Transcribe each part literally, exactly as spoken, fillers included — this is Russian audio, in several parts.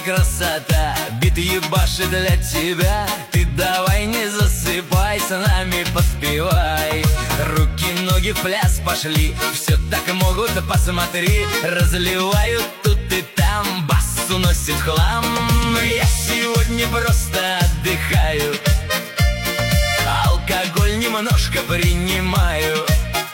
красота, бит ебашит для тебя. Ты давай не засыпай, с нами подпевай. Руки, ноги в пляс пошли, все так могут, посмотри. Разливают тут и там, бас уносит хлам. Я сегодня просто отдыхаю, алкоголь немножко принимаю.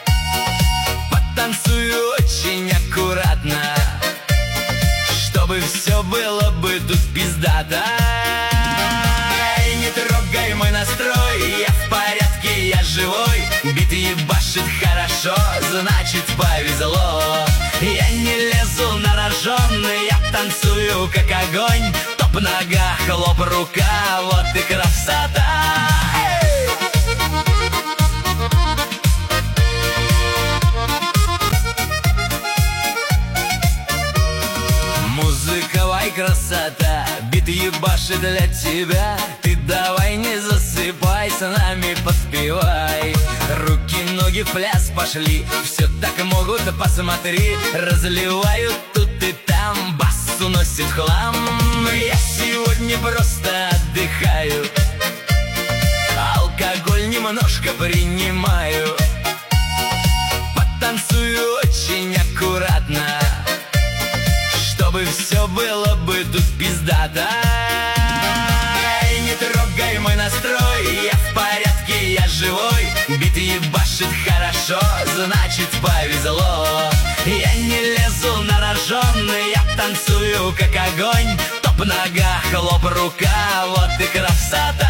Потанцую очень аккуратно, чтобы все было бы тут пиздато. Эй, не трогай мой настрой, я в порядке, я живой. Бит ебашит хорошо, значит повезло. Я не лезу на рожон, я танцую как огонь. Топ нога, хлоп рука, вот и красота. Музыковая красота, бит ебашит для тебя. Ты давай не засыпай, с нами подпевай. Руки, ноги в пляс пошли, все так могут, посмотри. Разливают тут и там, бас уносит хлам. Я сегодня просто отдыхаю, алкоголь немножко принимаю. Потанцую очень аккуратно, чтобы все было бы тут пиздато. Эй, не трогай мой настрой, я в порядке, я живой. Бит ебашит хорошо, значит повезло. Я не лезу на рожон, я танцую как огонь. Топ нога, хлоп рука, вот и красота.